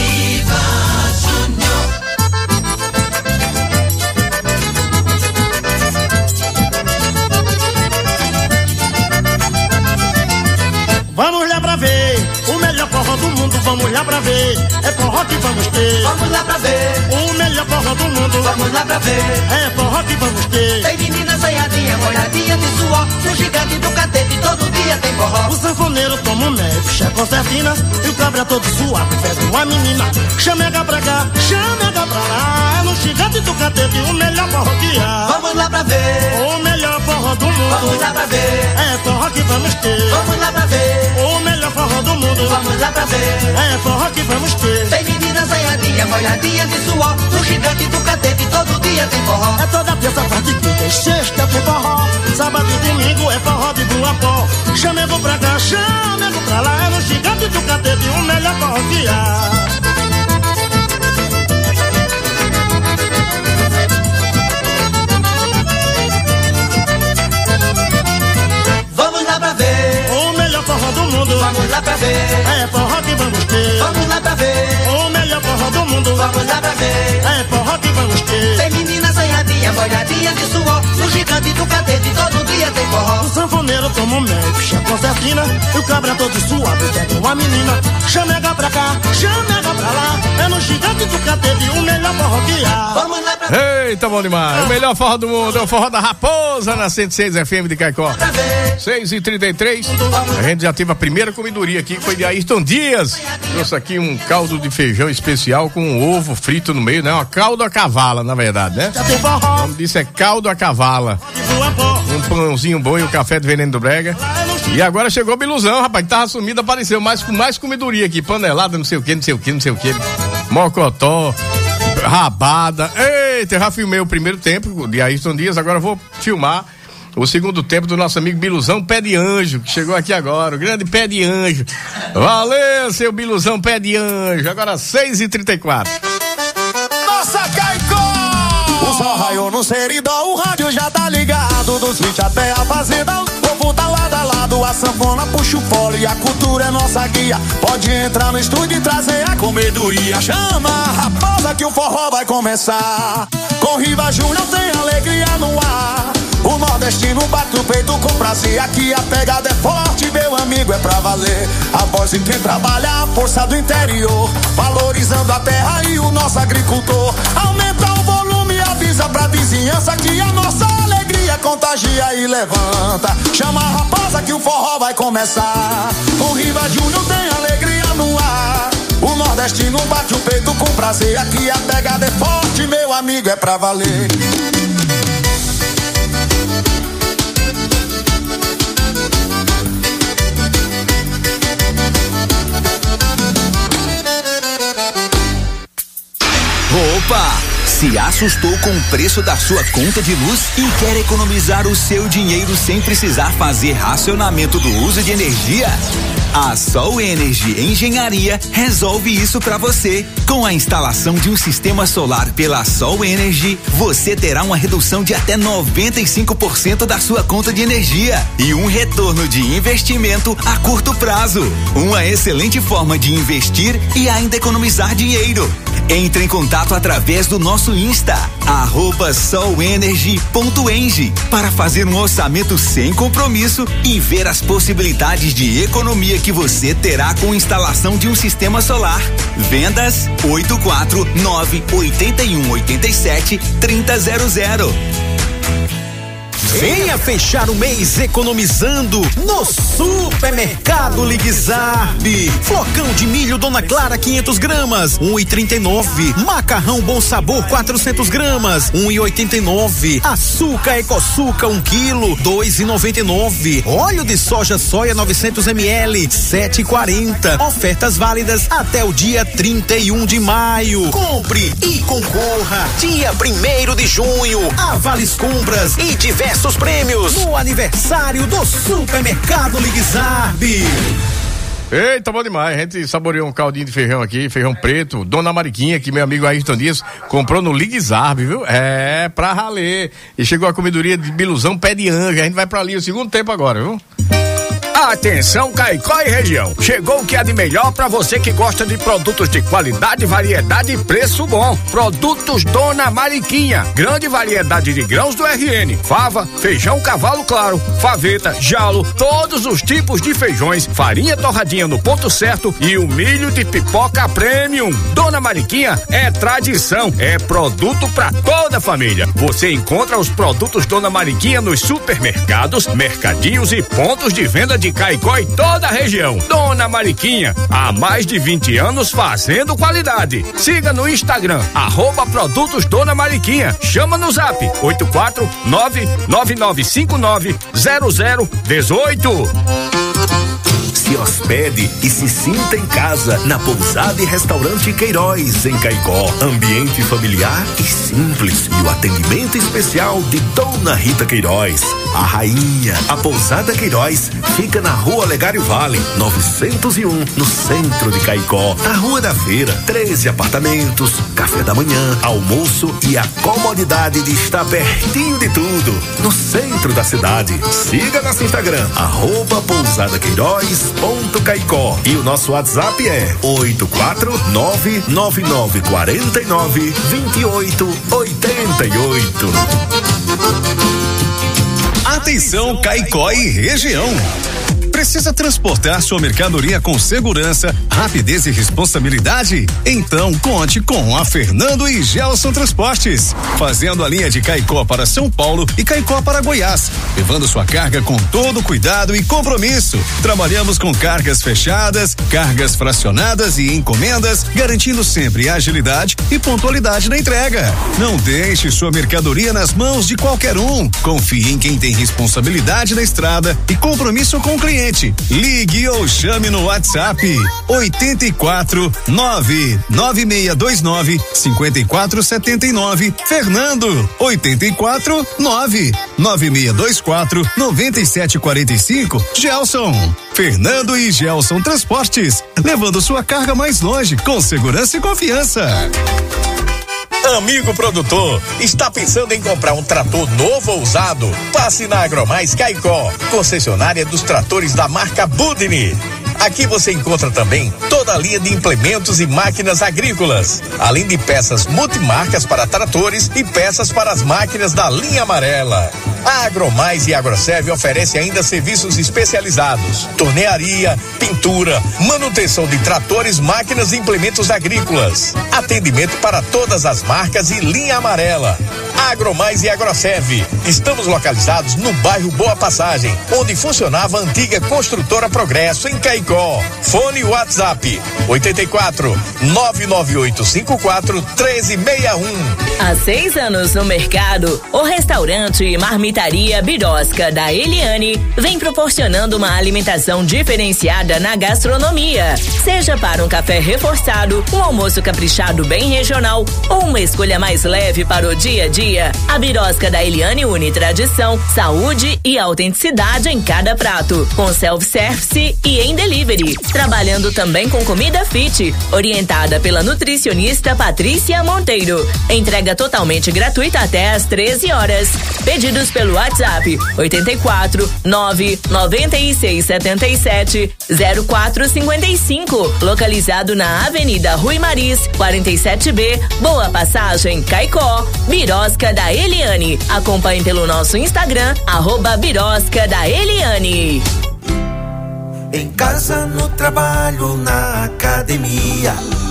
Vamos lá pra ver o melhor forró do mundo, vamos lá pra ver, é forró que vamos ter. Vamos lá pra ver o melhor forró do mundo, vamos lá pra ver, é forró que vamos ter. Tem menina sonhadinha, molhadinha de suor, no gigante do catete todo dia dia tem forró. O sanfoneiro toma um médico, chá concertina, e o cabra todo suave, pede uma menina. Chamega pra cá, chamega pra lá, é no gigante do catete, o melhor forró que há. Vamos lá pra ver o melhor forró do mundo. Vamos lá pra ver, é forró que vamos ter. Vamos lá pra ver o melhor forró do mundo. Vamos lá pra ver, é forró que vamos ter. Tem menina zanhadinha, molhadinha de suor, no gigante do catete, todo dia tem forró. É toda terça, quarta e quinta e sexta tem forró. Sábado e domingo é forró de Buapó. Chamego pra cá, chamego pra lá, é no gigante do catete, o melhor forró que há. Vamos lá pra ver o melhor forró do mundo. Vamos lá pra ver, é forró que vamos ter. Vamos lá pra ver o melhor forró do mundo. Vamos lá pra ver, é forró que vamos ter. Tem menina zanhadinha, molhadinha de suor, no gigante do catete, todo dia tem forró. O sanfoneiro toma um médico, chá concertina, e o cabra todo suave, pede uma menina. Chamega pra cá, chamega pra lá, é no gigante do catete, o melhor forró que há. Vamos lá pra ver. Eita, bom demais. O melhor forró do mundo é o forró da Raposa na cento e seis F M de Caicó. seis e trinta e três. A gente já teve a primeira comidoria aqui, que foi de Ayrton Dias. Trouxe aqui um caldo de feijão especial com um ovo frito no meio, né? Uma caldo a cavala, na verdade, né? O nome disso é caldo a cavala. Um pãozinho bom e o café do Veneno do Brega. E agora chegou o Biluzão, rapaz, que tava sumido, apareceu mais com mais comidoria aqui, panelada, não sei o que, não sei o que, não sei o que. Mocotó, rabada. Eita, eu já filmei o primeiro tempo de Ayrton Dias, agora eu vou filmar o segundo tempo do nosso amigo Biluzão Pé de Anjo, que chegou aqui agora, o grande Pé de Anjo. Valeu, seu Biluzão Pé de Anjo. Agora seis e trinta e quatro. Nossa, Caicó! O sol raiou no seridó, o rádio já tá ligado, dos vinte até a fazenda, o povo tá lado a lado, a sanfona puxa o polo e a cultura é nossa guia. Pode entrar no estúdio e trazer a comedoria. Chama a raposa que o forró vai começar. Com Riva Júnior tem alegria no ar. O nordestino bate o peito com prazer. Aqui a pegada é forte, meu amigo, é pra valer. A voz de quem trabalha, a força do interior, valorizando a terra e o nosso agricultor. Aumenta o volume, avisa pra vizinhança que a nossa alegria contagia e levanta. Chama a raposa que o forró vai começar. O Riva Júnior tem alegria no ar. O nordestino bate o peito com prazer. Aqui a pegada é forte, meu amigo, é pra valer. Opa! Se assustou com o preço da sua conta de luz e quer economizar o seu dinheiro sem precisar fazer racionamento do uso de energia? A Sol Energy Engenharia resolve isso para você. Com a instalação de um sistema solar pela Sol Energy, você terá uma redução de até noventa e cinco por cento da sua conta de energia e um retorno de investimento a curto prazo. Uma excelente forma de investir e ainda economizar dinheiro. Entre em contato através do nosso Insta, arroba solenergy ponto eng, para fazer um orçamento sem compromisso e ver as possibilidades de economia que você terá com instalação de um sistema solar. Vendas oito quatro nove oito um oito sete três zero zero. Venha fechar o mês economizando no Supermercado Liguizarbe. Flocão de milho Dona Clara quinhentos gramas, um e trinta e nove. Macarrão Bom Sabor quatrocentos gramas, um e oitenta e nove. Açúcar Ecoçuca um quilo, dois e noventa e nove. Óleo de soja soia novecentos mililitros, sete e quarenta. Ofertas válidas até o dia trinta e um de maio. Compre e concorra. Dia primeiro de junho. A Vales Compras e diversos prêmios no aniversário do Supermercado Liguizarbe. Eita, bom demais. A gente saboreou um caldinho de feijão aqui, feijão preto, Dona Mariquinha, que meu amigo Ayrton Dias comprou no Liguizarbe, viu? É, pra raler. E chegou a comidoria de Biluzão Pé de Anjo. A gente vai pra ali o segundo tempo agora, viu? Atenção, Caicó e região. Chegou o que há de melhor para você que gosta de produtos de qualidade, variedade e preço bom. Produtos Dona Mariquinha. Grande variedade de grãos do R N. Fava, feijão cavalo claro, faveta, jalo, todos os tipos de feijões, farinha torradinha no ponto certo e o milho de pipoca premium. Dona Mariquinha é tradição, é produto para toda a família. Você encontra os produtos Dona Mariquinha nos supermercados, mercadinhos e pontos de venda de de Caicó e toda a região. Dona Mariquinha, há mais de vinte anos fazendo qualidade. Siga no Instagram, arroba Produtos Dona Mariquinha. Chama no zap oito quatro nove nove nove cinco nove zero zero um oito. Se hospede e se sinta em casa na Pousada e Restaurante Queiroz, em Caicó. Ambiente familiar e simples e o atendimento especial de Dona Rita Queiroz, a rainha. A Pousada Queiroz fica na Rua Olegário Vale, novecentos e um, no centro de Caicó. Na Rua da Feira, treze apartamentos, café da manhã, almoço e a comodidade de estar pertinho de tudo, no centro da cidade. Siga nosso Instagram, arroba Pousada Queiroz ponto Caicó, e o nosso WhatsApp é oito quatro nove nove nove quatro nove dois oito oito oito. Atenção, Caicó e região. Precisa transportar sua mercadoria com segurança, rapidez e responsabilidade? Então conte com a Fernando e Gelson Transportes, fazendo a linha de Caicó para São Paulo e Caicó para Goiás, levando sua carga com todo cuidado e compromisso. Trabalhamos com cargas fechadas, cargas fracionadas e encomendas, garantindo sempre agilidade e pontualidade na entrega. Não deixe sua mercadoria nas mãos de qualquer um. Confie em quem tem responsabilidade na estrada e compromisso com o cliente. Ligue ou chame no WhatsApp oito quatro nove nove seis dois nove cinco quatro sete nove. Fernando, oito quatro nove nove seis dois quatro nove sete quatro cinco. Gelson, Fernando e Gelson Transportes, levando sua carga mais longe com segurança e confiança. Amigo produtor, está pensando em comprar um trator novo ou usado? Passe na Agromais Caicó, concessionária dos tratores da marca Budni. Aqui você encontra também toda a linha de implementos e máquinas agrícolas, além de peças multimarcas para tratores e peças para as máquinas da linha amarela. A Agromais e Agroserve oferece ainda serviços especializados: tornearia, pintura, manutenção de tratores, máquinas e implementos agrícolas, atendimento para todas as marcas e linha amarela. Agromais e Agroserve. Estamos localizados no bairro Boa Passagem, onde funcionava a antiga construtora Progresso, em Caicó. Fone WhatsApp oito quatro nove nove oito cinco quatro um três seis um. Há seis anos no mercado, o restaurante e marmitaria Birosca da Eliane vem proporcionando uma alimentação diferenciada na gastronomia. Seja para um café reforçado, um almoço caprichado bem regional ou uma escolha mais leve para o dia a dia, a Birosca da Eliane une tradição, saúde e autenticidade em cada prato, com self-service e em delivery, trabalhando também com comida fit, orientada pela nutricionista Patrícia Monteiro. Entrega totalmente gratuita até às treze horas. Pedidos pelo WhatsApp oito quatro nove nove seis sete sete zero quatro cinco cinco, localizado na Avenida Rui Maris, quarenta e sete B, Boa Passagem, Caicó. Birosca da Eliane. Acompanhe pelo nosso Instagram, arroba Birosca da Eliane. Em casa, no trabalho, na academia,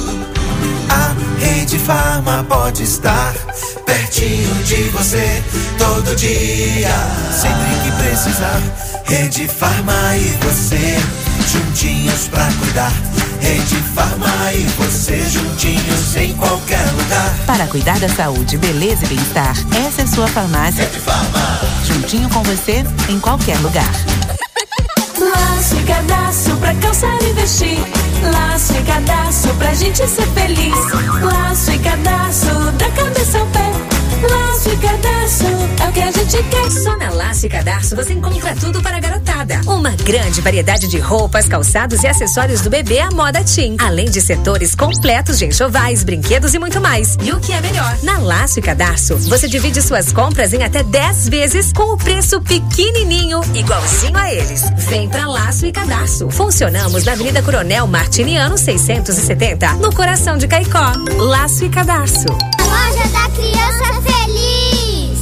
a Rede Farma pode estar pertinho de você todo dia. Sempre que precisar, Rede Farma e você juntinhos pra cuidar. Rede Farma e você juntinhos em qualquer lugar. Para cuidar da saúde, beleza e bem-estar, essa é sua farmácia. Rede Farma. Juntinho com você em qualquer lugar. Laço e cadastro pra calçar e vestir. Laço e cadastro pra gente ser feliz. Laço e cadastro da cabeça ao pé. Laço e cadastro é o que a gente quer. Só na Laço e Cadastro você encontra tudo para a garotada. Uma grande variedade de roupas, calçados e acessórios do bebê à moda teen. Além de setores completos de enxovais, brinquedos e muito mais. E o que é melhor? Na Laço e Cadastro você divide suas compras em até dez vezes com o preço pequenininho, igualzinho a eles. Vem pra Laço e Cadastro. Funcionamos na Avenida Coronel Martiniano seiscentos e setenta, no coração de Caicó. Laço e Cadastro. A loja da criança feliz.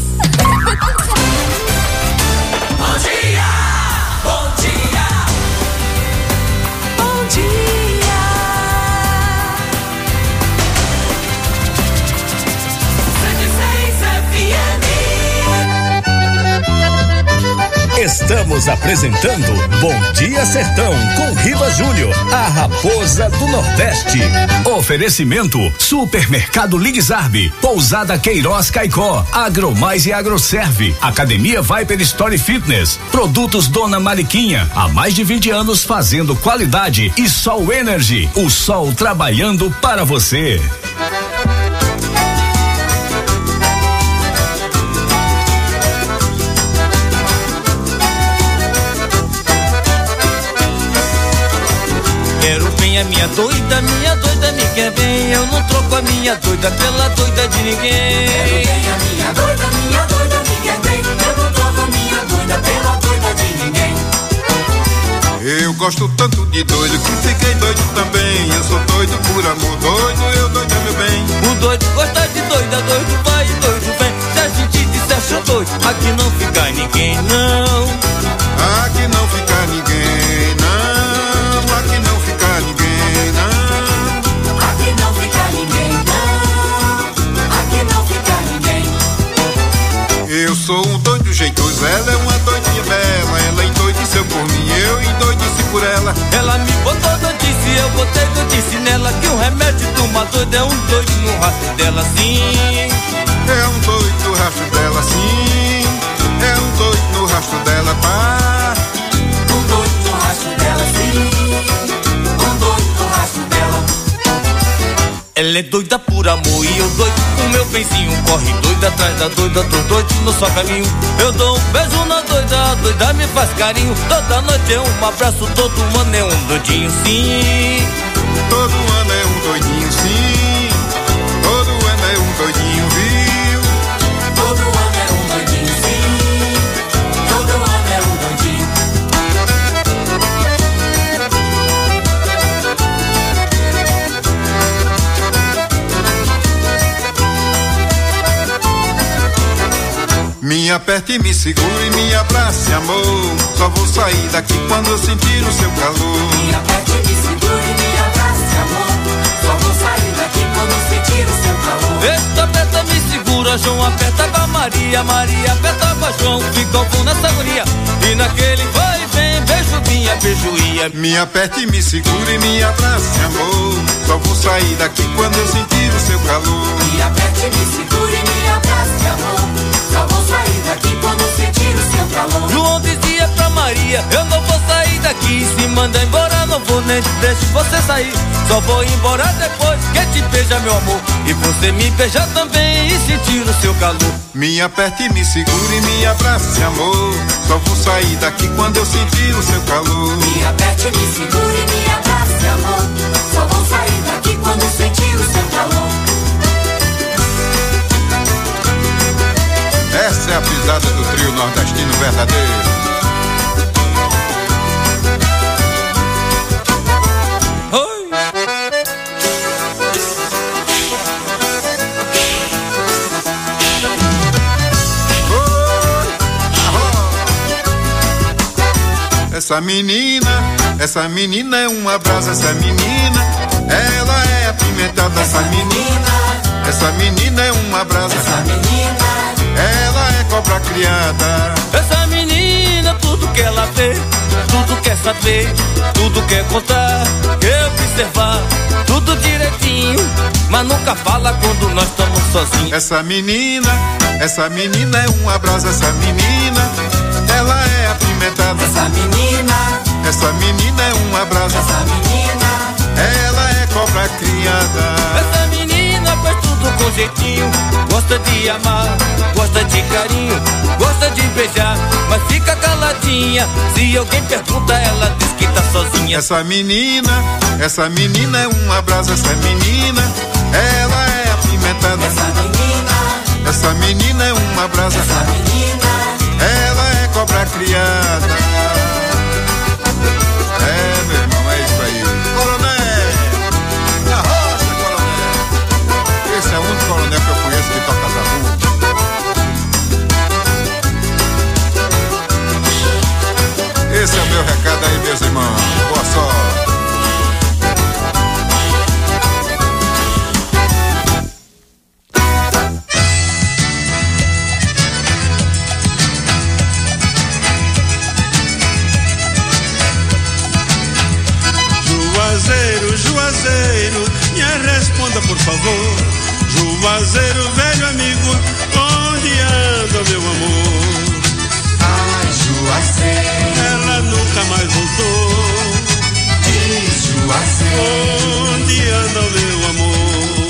Bom dia, bom dia, bom dia. cento e seis F M. Está Estamos apresentando Bom Dia Sertão com Riva Júnior, a raposa do Nordeste. Oferecimento Supermercado Ligzarbe, Pousada Queiroz Caicó, Agromais e Agroserve, Academia Viper Story Fitness, Produtos Dona Mariquinha, há mais de vinte anos fazendo qualidade, e Sol Energy, o sol trabalhando para você. Quero bem a minha doida, minha doida me quer bem. Eu não troco a minha doida pela doida de ninguém. Quero bem a minha doida, minha doida me quer bem. Eu não troco a minha doida pela doida de ninguém. Eu gosto tanto de doido que fiquei doido também. Eu sou doido por amor, doido, eu doido meu bem. O doido gosta de doida, doido vai e doido vem. Se a gente disser achou doido, aqui não fica ninguém, não. Aqui não fica ninguém, não. Aqui não fica ninguém, não. Aqui não fica ninguém, não. Aqui não fica ninguém. Eu sou um doido jeitoso, ela é uma doidinha bela. Ela endoideceu por mim, eu endoideci por ela. Ela me botou doidice, eu botei doidice nela. Que o remédio de uma doida é um doido no rastro dela, sim. É um doido no rastro dela, sim. É um doido no rastro dela, pá. Um doido no rastro dela, sim. Um doido no rastro dela. Ela é doida por amor e eu doido, o meu benzinho corre doida atrás da doida, tô doido no só caminho. Eu dou um beijo na doida, a doida me faz carinho. Toda noite é um abraço, todo ano é um doidinho, sim. Todo ano é um doidinho, sim. Todo ano é um doidinho, viu? Todo ano é um doidinho, sim. Todo ano é um doidinho. Me aperte e me segure, me abrace, amor. Só vou sair daqui quando eu sentir o seu calor. Me aperte e me segure, me abrace, amor. Só vou sair daqui quando eu sentir o seu calor. Eita, aperta, me segura, João, aperta pra Maria, Maria, aperta pra João, fica o bom nessa agonia. E naquele vai e vem, beijo vinha, beijo ia. Me aperte e me segure, me abrace, amor. Só vou sair daqui quando eu sentir o seu calor. Me aperte e me segure, me abrace, amor. Só vou sair daqui quando eu sentir o seu calor. João dizia pra Maria, eu não vou sair daqui. Se manda embora, não vou nem te deixar você sair. Só vou embora depois que te beija, meu amor. E você me beija também e sentir o seu calor. Me aperte e me segure, me abrace, amor. Só vou sair daqui quando eu sentir o seu calor. Me aperte e me segure, me abrace, amor. Só vou sair daqui quando eu sentir o seu calor. Essa é a pisada do trio nordestino verdadeiro. Oi. Essa menina, essa menina é uma brasa, essa menina, ela é apimentada, essa menina, essa menina é uma brasa, essa menina, ela é cobra criada. Essa menina, tudo que ela vê, tudo quer saber, tudo quer contar, quer observar, tudo direitinho, mas nunca fala quando nós estamos sozinhos. Essa menina, essa menina é uma brasa, essa menina, ela é apimentada. Essa menina, essa menina é uma brasa, essa menina, ela é cobra criada. Essa menina faz tudo com jeitinho, gosta de amar, gosta de carinho, gosta de beijar, mas fica caladinha. Se alguém pergunta, ela diz que tá sozinha. Essa menina, essa menina é uma brasa, essa menina, ela é apimentada. Essa menina, essa menina é uma brasa, essa menina, ela é cobra criada. É, meu irmão, é isso aí. Coronel! Na roça, coronel! Esse é o único coronel que eu conheço que toca zabumba. Esse é o meu recado aí, meus irmãos. Boa sorte. vou. Juazeiro, velho amigo, onde anda meu amor? Ai, Juazeiro, ela nunca mais voltou. Diz Juazeiro, onde anda meu amor?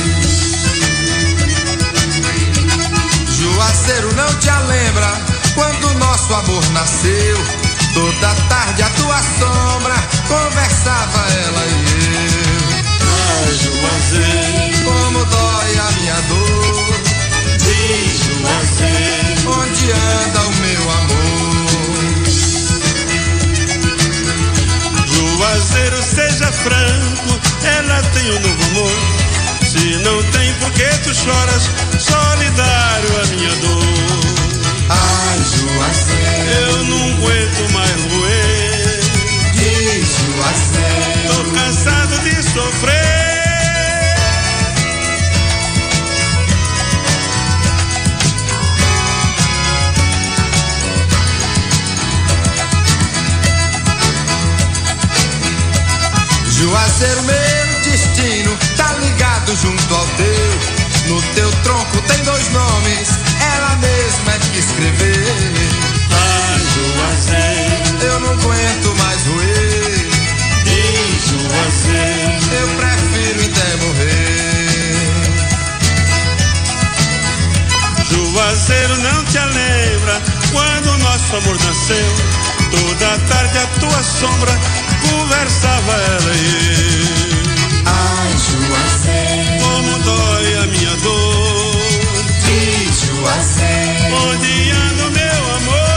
Juazeiro, não te lembra quando nosso amor nasceu? Toda tarde a tua sombra conversava ela e eu. Ai, Juazeiro, como dói a minha dor. Diz Juazeiro, onde anda o meu amor? Juazeiro, seja franco, ela tem um novo amor. Se não tem, por que tu choras? Solidário a minha dor. Ai, Juazeiro, eu não aguento mais roer. Diz Juazeiro, tô cansado de sofrer. Juazeiro, meu destino tá ligado junto ao teu. No teu tronco tem dois nomes, ela mesma é que escreveu. Ai, Juazeiro, eu não aguento mais roer. Diz Juazeiro, eu prefiro até morrer. Juazeiro, não te lembra quando nosso amor nasceu? Toda tarde a tua sombra conversava ela e eu. Ai, Juazeiro, como dói a minha dor. Diz Juazeiro, onde anda o meu amor?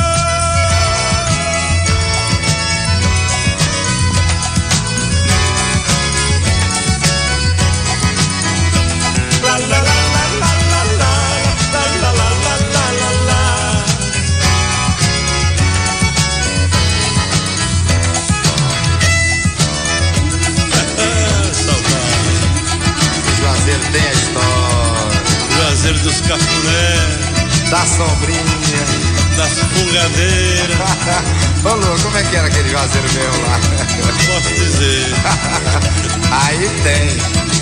La la la la la la la la la la la la. Juazeiro tem a história. Juazeiro dos cafuné, da sombrinha, das fungadeiras. Ô louco, como é que era aquele Juazeiro meu lá? Posso dizer. Aí tem.